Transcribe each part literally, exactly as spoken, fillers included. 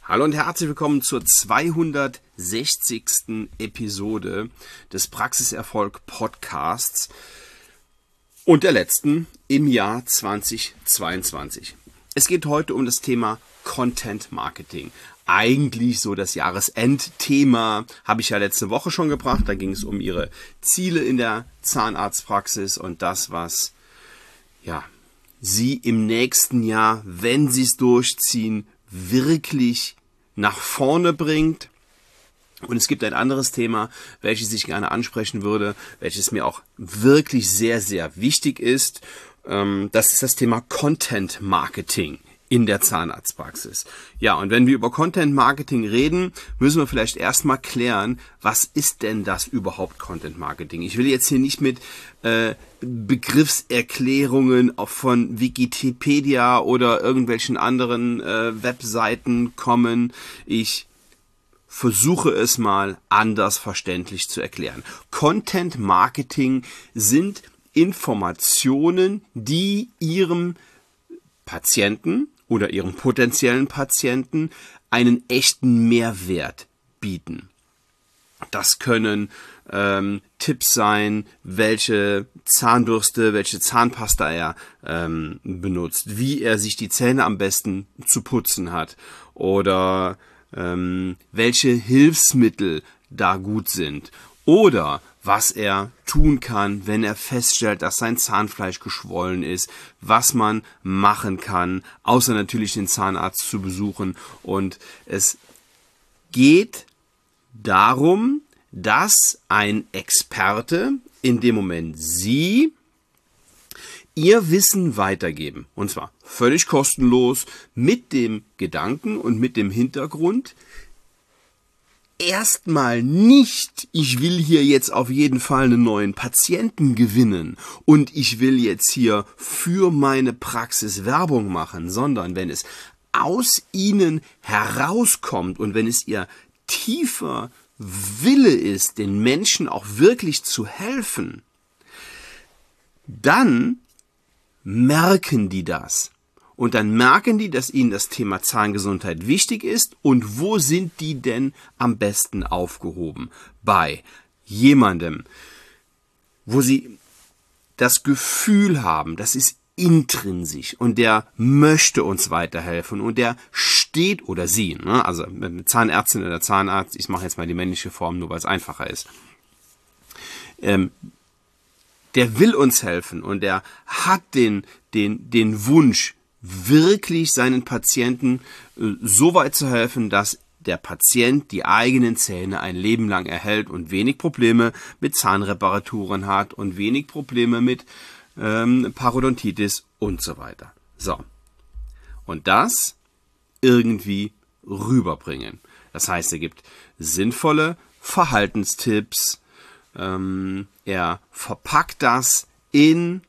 Hallo und herzlich willkommen zur zweihundertsechzigsten Episode des Praxiserfolg Podcasts und der letzten im Jahr zweitausendzweiundzwanzig. Es geht heute um das Thema Content Marketing. Eigentlich so das Jahresendthema, habe ich ja letzte Woche schon gebracht. Da ging es um Ihre Ziele in der Zahnarztpraxis und das, was ja, Sie im nächsten Jahr, wenn Sie es durchziehen, wirklich nach vorne bringt. Und es gibt ein anderes Thema, welches ich gerne ansprechen würde, welches mir auch wirklich sehr, sehr wichtig ist. Das ist das Thema Content Marketing in der Zahnarztpraxis. Ja, und wenn wir über Content Marketing reden, müssen wir vielleicht erstmal klären, was ist denn das überhaupt Content Marketing? Ich will jetzt hier nicht mit äh, Begriffserklärungen von Wikipedia oder irgendwelchen anderen äh, Webseiten kommen. Ich versuche es mal anders verständlich zu erklären. Content Marketing sind Informationen, die Ihrem Patienten oder Ihrem potenziellen Patienten einen echten Mehrwert bieten. Das können ähm, Tipps sein, welche Zahnbürste, welche Zahnpasta er ähm, benutzt, wie er sich die Zähne am besten zu putzen hat oder ähm, welche Hilfsmittel da gut sind oder was er tun kann, wenn er feststellt, dass sein Zahnfleisch geschwollen ist, was man machen kann, außer natürlich den Zahnarzt zu besuchen. Und es geht darum, dass ein Experte, in dem Moment Sie, Ihr Wissen weitergeben. Und zwar völlig kostenlos, mit dem Gedanken und mit dem Hintergrund, erstmal nicht, ich will hier jetzt auf jeden Fall einen neuen Patienten gewinnen und ich will jetzt hier für meine Praxis Werbung machen, sondern wenn es aus Ihnen herauskommt und wenn es Ihr tiefer Wille ist, den Menschen auch wirklich zu helfen, dann merken die das. Und dann merken die, dass ihnen das Thema Zahngesundheit wichtig ist. Und wo sind die denn am besten aufgehoben? Bei jemandem, wo sie das Gefühl haben, das ist intrinsisch und der möchte uns weiterhelfen und der steht, oder sie, ne? Also Zahnärztin oder Zahnarzt, ich mache jetzt mal die männliche Form, nur weil es einfacher ist, ähm, der will uns helfen und der hat den, den, den Wunsch, wirklich seinen Patienten äh, so weit zu helfen, dass der Patient die eigenen Zähne ein Leben lang erhält und wenig Probleme mit Zahnreparaturen hat und wenig Probleme mit ähm, Parodontitis und so weiter. So. Und das irgendwie rüberbringen. Das heißt, er gibt sinnvolle Verhaltenstipps, ähm, er verpackt das in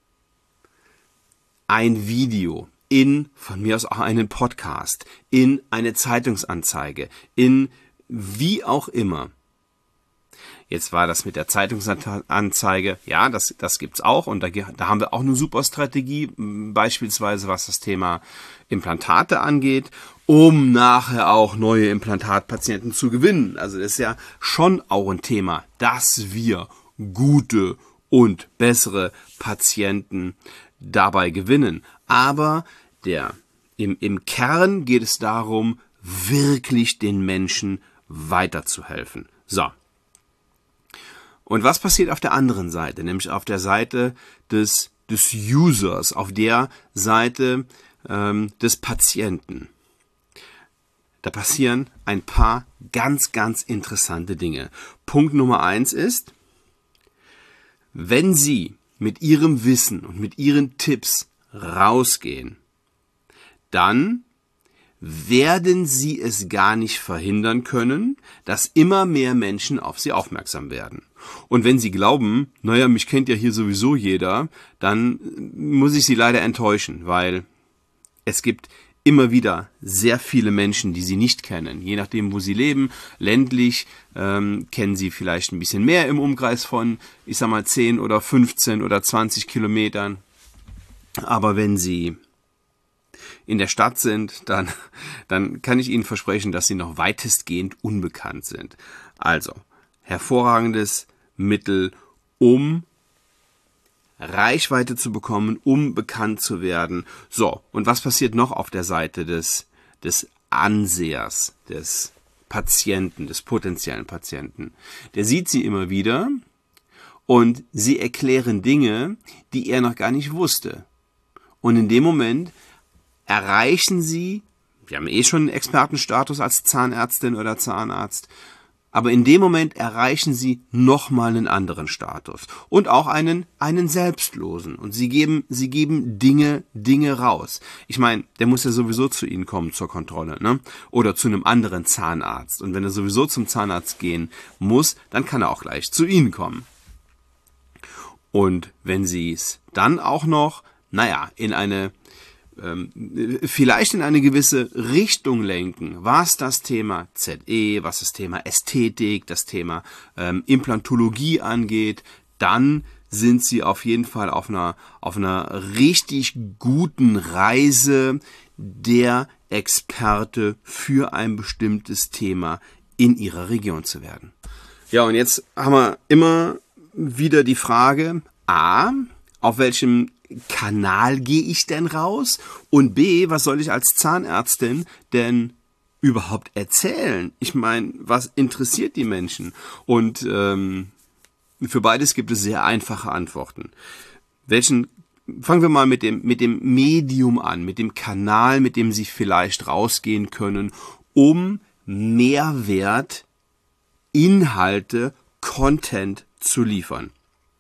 ein Video, in, von mir aus auch einen Podcast, in eine Zeitungsanzeige, in wie auch immer. Jetzt war das mit der Zeitungsanzeige, ja, das, das gibt's auch und da, da haben wir auch eine super Strategie, beispielsweise was das Thema Implantate angeht, um nachher auch neue Implantatpatienten zu gewinnen. Also das ist ja schon auch ein Thema, dass wir gute und bessere Patienten dabei gewinnen. Aber der, im, im Kern geht es darum, wirklich den Menschen weiterzuhelfen. So. Und was passiert auf der anderen Seite? Nämlich auf der Seite des, des Users, auf der Seite ähm, des Patienten. Da passieren ein paar ganz, ganz interessante Dinge. Punkt Nummer eins ist, wenn Sie mit Ihrem Wissen und mit Ihren Tipps rausgehen, dann werden Sie es gar nicht verhindern können, dass immer mehr Menschen auf Sie aufmerksam werden. Und wenn Sie glauben, naja, mich kennt ja hier sowieso jeder, dann muss ich Sie leider enttäuschen, weil es gibt immer wieder sehr viele Menschen, die Sie nicht kennen. Je nachdem, wo Sie leben, ländlich, ähm, kennen Sie vielleicht ein bisschen mehr im Umkreis von, ich sag mal, zehn oder fünfzehn oder zwanzig Kilometern. Aber wenn Sie in der Stadt sind, dann, dann kann ich Ihnen versprechen, dass Sie noch weitestgehend unbekannt sind. Also, hervorragendes Mittel, um Reichweite zu bekommen, um bekannt zu werden. So, und was passiert noch auf der Seite des, des Ansehers, des Patienten, des potenziellen Patienten? Der sieht Sie immer wieder und Sie erklären Dinge, die er noch gar nicht wusste. Und in dem Moment erreichen Sie, wir haben eh schon einen Expertenstatus als Zahnärztin oder Zahnarzt, aber in dem Moment erreichen Sie nochmal einen anderen Status und auch einen, einen selbstlosen. Und Sie geben, Sie geben Dinge, Dinge raus. Ich meine, der muss ja sowieso zu Ihnen kommen zur Kontrolle, ne? Oder zu einem anderen Zahnarzt. Und wenn er sowieso zum Zahnarzt gehen muss, dann kann er auch gleich zu Ihnen kommen. Und wenn Sie es dann auch noch, naja, in eine vielleicht in eine gewisse Richtung lenken, was das Thema Z E, was das Thema Ästhetik, das Thema ähm, Implantologie angeht, dann sind Sie auf jeden Fall auf einer, auf einer richtig guten Reise, der Experte für ein bestimmtes Thema in Ihrer Region zu werden. Ja, und jetzt haben wir immer wieder die Frage, A, auf welchem Kanal gehe ich denn raus? Und B, was soll ich als Zahnärztin denn überhaupt erzählen? Ich meine, was interessiert die Menschen? Und ähm, für beides gibt es sehr einfache Antworten. Welchen, fangen wir mal mit dem, mit dem Medium an, mit dem Kanal, mit dem Sie vielleicht rausgehen können, um Mehrwert, Inhalte, Content zu liefern.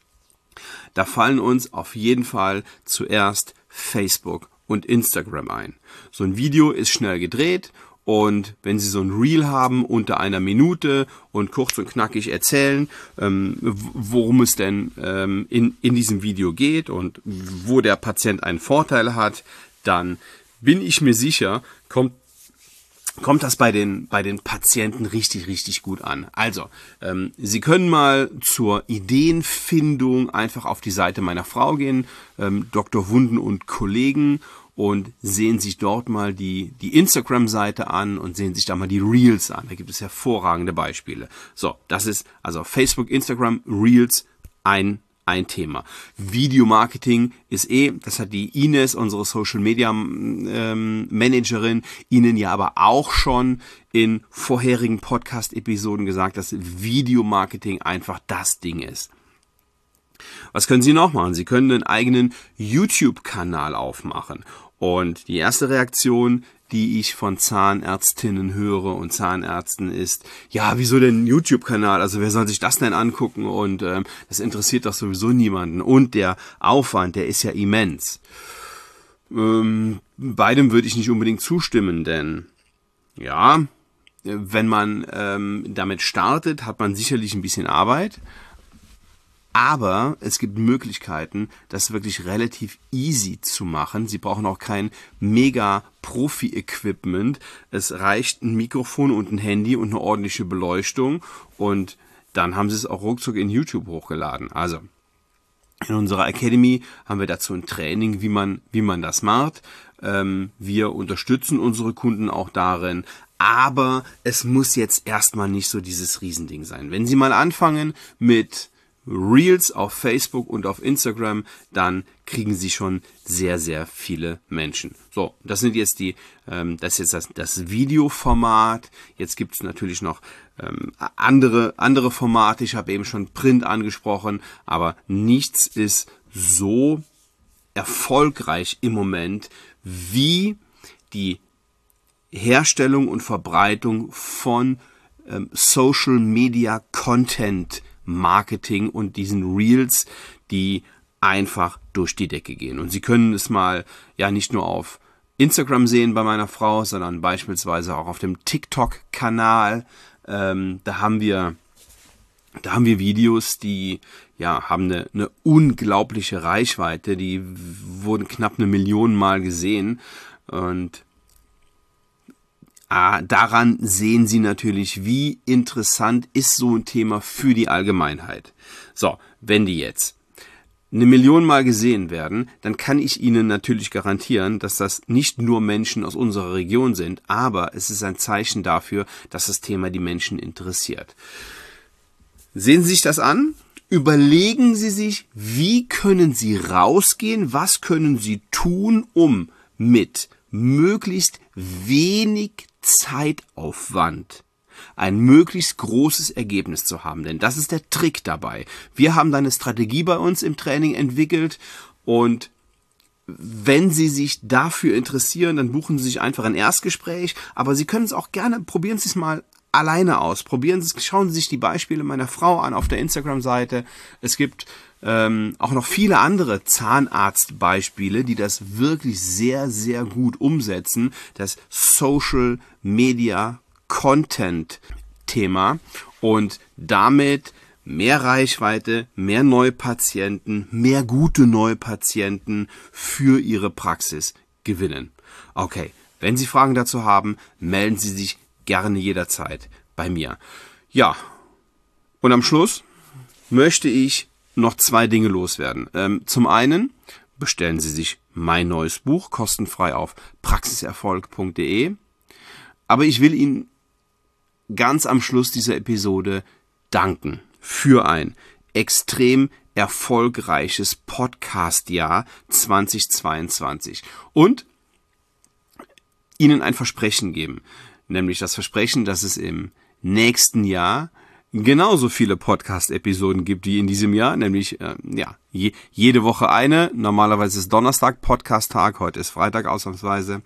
Da fallen uns auf jeden Fall zuerst Facebook und Instagram ein. So ein Video ist schnell gedreht und wenn Sie so ein Reel haben unter einer Minute und kurz und knackig erzählen, ähm, worum es denn ähm, in, in diesem Video geht und wo der Patient einen Vorteil hat, dann bin ich mir sicher, kommt kommt das bei den bei den Patienten richtig, richtig gut an. Also, ähm, Sie können mal zur Ideenfindung einfach auf die Seite meiner Frau gehen, ähm, Doktor Wunden und Kollegen, und sehen sich dort mal die die Instagram-Seite an und sehen sich da mal die Reels an. Da gibt es hervorragende Beispiele. So, das ist also Facebook, Instagram, Reels, ein Ein Thema. Videomarketing ist eh, das hat die Ines, unsere Social Media ähm, Managerin, Ihnen ja aber auch schon in vorherigen Podcast-Episoden gesagt, dass Videomarketing einfach das Ding ist. Was können Sie noch machen? Sie können einen eigenen YouTube-Kanal aufmachen. Und die erste Reaktion, die ich von Zahnärztinnen höre und Zahnärzten ist, ja, wieso denn ein YouTube-Kanal? Also wer soll sich das denn angucken? Und ähm, das interessiert doch sowieso niemanden. Und der Aufwand, der ist ja immens. Ähm, beidem würde ich nicht unbedingt zustimmen, denn ja, wenn man ähm, damit startet, hat man sicherlich ein bisschen Arbeit. Aber es gibt Möglichkeiten, das wirklich relativ easy zu machen. Sie brauchen auch kein mega Profi-Equipment. Es reicht ein Mikrofon und ein Handy und eine ordentliche Beleuchtung. Und dann haben Sie es auch ruckzuck in YouTube hochgeladen. Also in unserer Academy haben wir dazu ein Training, wie man, wie man das macht. Ähm, wir unterstützen unsere Kunden auch darin. Aber es muss jetzt erstmal nicht so dieses Riesending sein. Wenn Sie mal anfangen mit Reels auf Facebook und auf Instagram, dann kriegen Sie schon sehr, sehr viele Menschen. So, das sind jetzt die, ähm, das ist jetzt das, das Videoformat. Jetzt gibt es natürlich noch ähm, andere, andere Formate. Ich habe eben schon Print angesprochen, aber nichts ist so erfolgreich im Moment wie die Herstellung und Verbreitung von ähm, Social Media Content Marketing und diesen Reels, die einfach durch die Decke gehen. Und Sie können es mal ja nicht nur auf Instagram sehen bei meiner Frau, sondern beispielsweise auch auf dem TikTok-Kanal. Ähm, da haben wir, da haben wir Videos, die ja haben eine, eine unglaubliche Reichweite. Die wurden knapp eine Million Mal gesehen und Ah, daran sehen Sie natürlich, wie interessant ist so ein Thema für die Allgemeinheit. So, wenn die jetzt eine Million Mal gesehen werden, dann kann ich Ihnen natürlich garantieren, dass das nicht nur Menschen aus unserer Region sind, aber es ist ein Zeichen dafür, dass das Thema die Menschen interessiert. Sehen Sie sich das an? Überlegen Sie sich, wie können Sie rausgehen, was können Sie tun, um mit möglichst wenig Zeitaufwand ein möglichst großes Ergebnis zu haben. Denn das ist der Trick dabei. Wir haben da eine Strategie bei uns im Training entwickelt und wenn Sie sich dafür interessieren, dann buchen Sie sich einfach ein Erstgespräch, aber Sie können es auch gerne, probieren Sie es mal alleine aus. Probieren Sie es, schauen Sie sich die Beispiele meiner Frau an auf der Instagram-Seite. Es gibt ähm, auch noch viele andere Zahnarztbeispiele, die das wirklich sehr, sehr gut umsetzen. Das Social Media Content-Thema und damit mehr Reichweite, mehr Neupatienten, mehr gute Neupatienten für Ihre Praxis gewinnen. Okay, wenn Sie Fragen dazu haben, melden Sie sich gerne jederzeit bei mir. Ja, und am Schluss möchte ich noch zwei Dinge loswerden. Ähm, zum einen bestellen Sie sich mein neues Buch kostenfrei auf praxiserfolg punkt de. Aber ich will Ihnen ganz am Schluss dieser Episode danken für ein extrem erfolgreiches Podcast-Jahr zweitausendzweiundzwanzig und Ihnen ein Versprechen geben, nämlich das Versprechen, dass es im nächsten Jahr genauso viele Podcast-Episoden gibt wie in diesem Jahr, nämlich äh, ja je, jede Woche eine. Normalerweise ist Donnerstag Podcast-Tag, heute ist Freitag ausnahmsweise.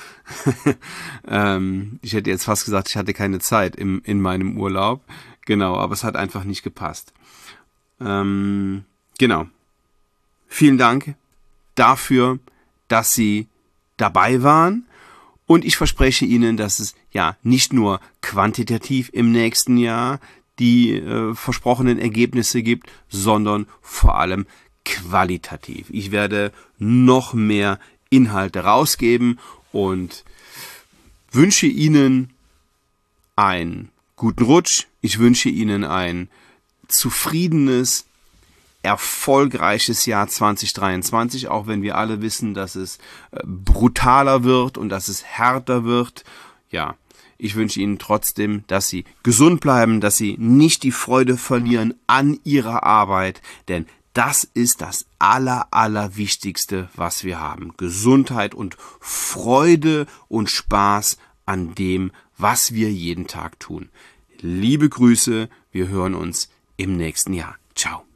ähm, ich hätte jetzt fast gesagt, ich hatte keine Zeit im, in meinem Urlaub. Genau, aber es hat einfach nicht gepasst. Ähm, genau. Vielen Dank dafür, dass Sie dabei waren. Und ich verspreche Ihnen, dass es ja nicht nur quantitativ im nächsten Jahr die äh, versprochenen Ergebnisse gibt, sondern vor allem qualitativ. Ich werde noch mehr Inhalte rausgeben und wünsche Ihnen einen guten Rutsch. Ich wünsche Ihnen ein zufriedenes, erfolgreiches Jahr zweitausenddreiundzwanzig, auch wenn wir alle wissen, dass es brutaler wird und dass es härter wird. Ja, ich wünsche Ihnen trotzdem, dass Sie gesund bleiben, dass Sie nicht die Freude verlieren an Ihrer Arbeit, denn das ist das aller, aller Wichtigste, was wir haben. Gesundheit und Freude und Spaß an dem, was wir jeden Tag tun. Liebe Grüße, wir hören uns im nächsten Jahr. Ciao.